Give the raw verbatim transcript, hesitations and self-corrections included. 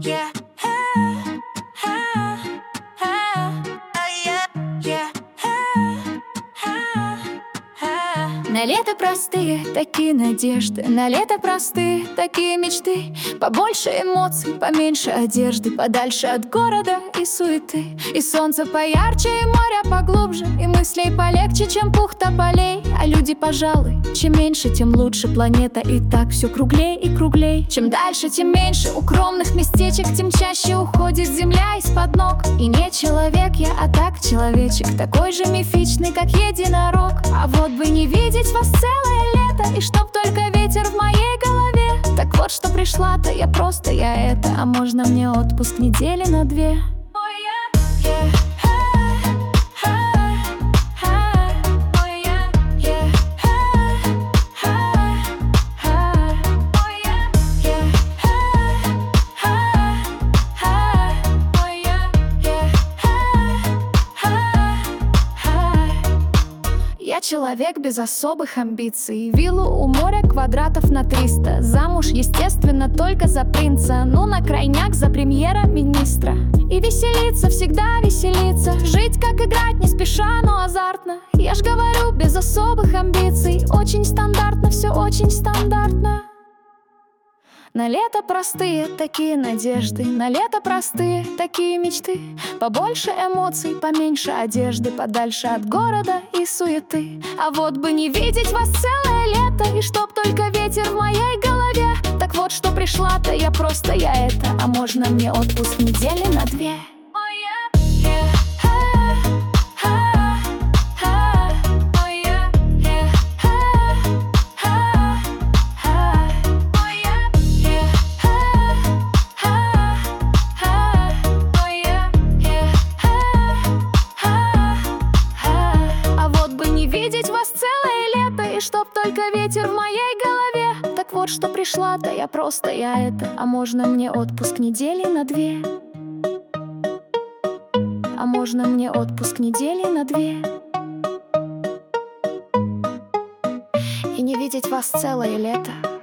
yeah, ah, ah, ah, yeah, yeah, ah, ah, ah. На лето простые такие надежды, на лето простые такие мечты. Побольше эмоций, поменьше одежды, подальше от города и суеты. И солнце поярче, и море поглубже, и мыслей полегче, чем пух тополей. А люди, пожалуй, чем меньше, тем лучше. Планета и так все круглей и круглей. Чем дальше, тем меньше укромных местечек, тем чаще уходит земля из-под ног. И не человек я, а так человечек, такой же мифичный, как единорог. А вот бы не видеть вас целое лето, и чтоб только ветер в моей голове. Так вот, что пришла-то я просто я это. А можно мне отпуск недели на две? Я человек без особых амбиций. Виллу у моря квадратов на триста. Замуж, естественно, только за принца. Ну, на крайняк за премьера-министра. И веселиться, всегда веселиться. Жить, как играть, не спеша, но азартно. Я ж говорю, без особых амбиций. Очень стандартно, все очень стандартно. На лето простые такие надежды, на лето простые такие мечты. Побольше эмоций, поменьше одежды, подальше от города и суеты. А вот бы не видеть вас целое лето, и чтоб только ветер в моей голове. Так вот, что пришла-то я просто я это. А можно мне отпуск недели на две? И чтоб только ветер в моей голове. Так вот, что пришла-то я просто я это. А можно мне отпуск недели на две? А можно мне отпуск недели на две? И не видеть вас целое лето.